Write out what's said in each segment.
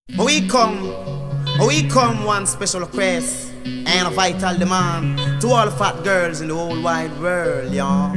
We come one special request and a vital demand to all the fat girls in the whole wide world, y'all.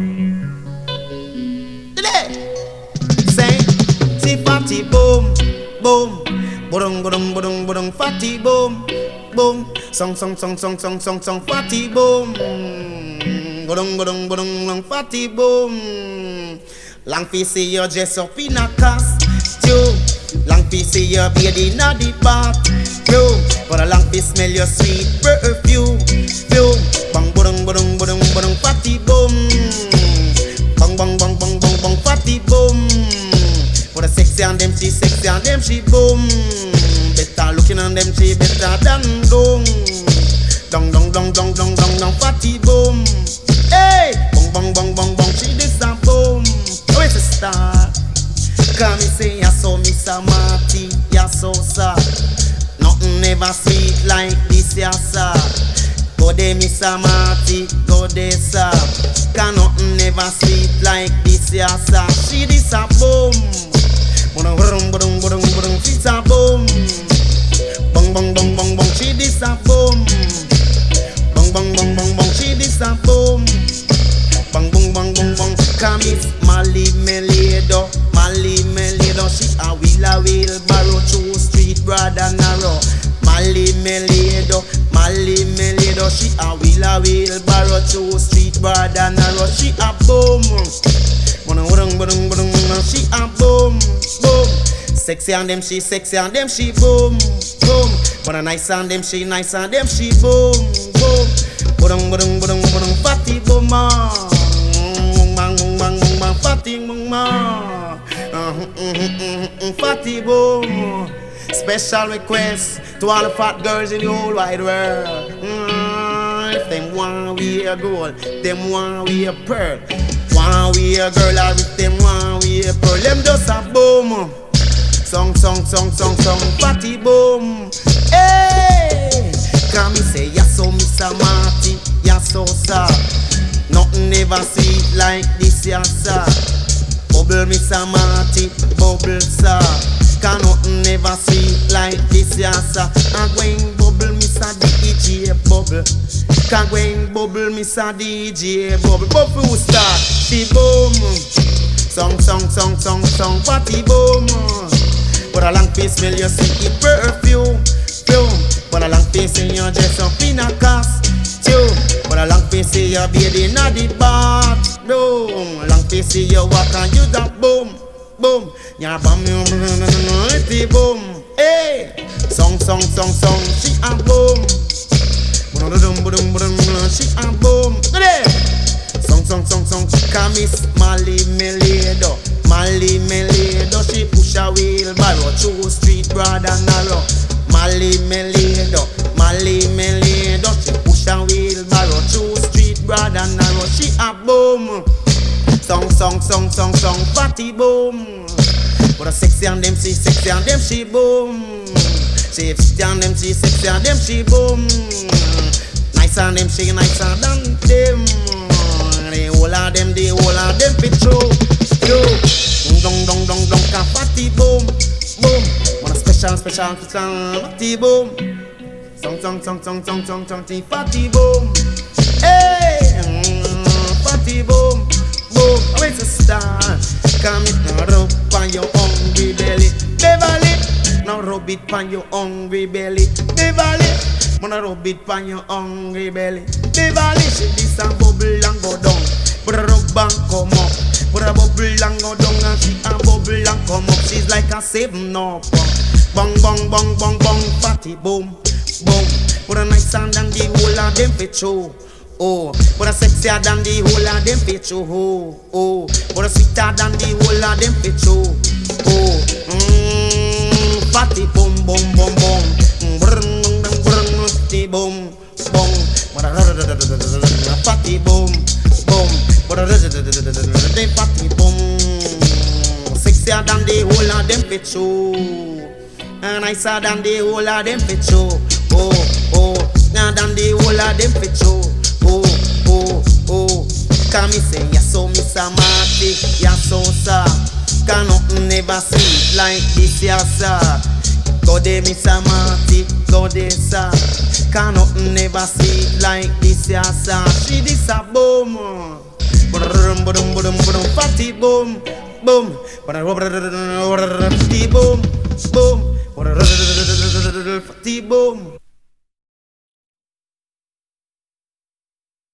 Today, say, see fatty boom, boom, budung budung budung budung fatty boom, boom, song song song song song song song fatty boom, budung budung budung budung fatty boom. Long fi see you dress up in a costume. Long fi see your baby in the bathroom. But a long fi smell your sweet perfume. Bang budung budung budung budung fatty boom. Bang bang bang bang bang bang fatty boom. But a sexy and them she boom. Better looking on them she better than dung. Dong dong dong dong dong dong dong fatty boom. Hey, bang bang bang bang bang she this a boom. Where's the start? Come me say ya so Miss Marty, ya so sad. Nothing ever sweet like this ya sad. Go there Miss Marty, go there sir. Can nothing ever sweet like this ya sad. She this a boom. Budung budung budung budung budung she's a boom. Bang bang bang bang bang she this a boom. Bang bang bang bang bang she this a boom. Bang bang bang bang bang. Come Miss Mali Melido. Mali Melido, she a wheelbarrow through street broad and narrow. Mali Melido, she a wheelbarrow through street broad and narrow. She a boom, she a boom, boom. Sexy and them she boom, boom. But a nice and them she boom, boom. Budung, fatty boom, fatty fatty boom. Special request to all the fat girls in the whole wide world. If them want we a gold, them want we a pearl. Want we a girl, or if them want we a pearl, them just a boom. Song, fatty boom. Hey, come me say ya so Miss Marty, ya so sad. Nothing ever sweet like this ya sir. Bubble Miss Marty, bubble sir. Can nothing ever sweet like this ya sir. And going bubble Miss DJ bubble. Can going bubble Miss DJ bubble. Bubble start, she boom. Song, party boom. But a long face smell you see it perfume. But a long face in your dress up in a costume. But a long face see your baby in the bathroom. Long face see you walk and you that boom, boom. Ya bam you boom. Hey, song, she a boom. She a boom. Song. Come Miss Mali Melido. She push a wheelbarrow through street broad and narrow. Mali Melido, she push a wheelbarrow through street broad and narrow. She a boom. Song, fatty boom. But a sexy and them she boom. Sexy and them she boom. Nice and them she nicer than them. The whole of them fit through. Dong, fatty boom, boom. Want a special fatty boom. Song, fatty boom. Hey, fatty boom, boom. Where's the star? Come it now, rub on your hungry belly, Beverly. Now rub it on your hungry belly, Beverly. Wanna rub it on your hungry belly, Beverly. She this a bubble and go down, but a rub and come up. But a bubble and go down and she a bubble and come up. She's like a 7-up. Bang, fatty boom, boom. But a nice and the whole of them fit through. Oh, but a sexier than the whole of them fit through. Oh, but a sweeter than the whole of them fit through. Oh, fatty boom, boom. Fatty boom, boom. But a fatty boom, boom. But a fatty boom. Sexier than the whole of them fit through. And nicer than the whole of them fit through. Oh, now than the whole of them fit through. Oh, can me say ya so Miss Marty, ya so sad. Can nothing never see like this ya sir. Go there, Miss Marty, go there, sir. Can nothing never see it like this, yeah, sir. See this a boom. Boom, boom, boom, boom, fatty boom, boom. Fatty boom, boom. Fatty boom.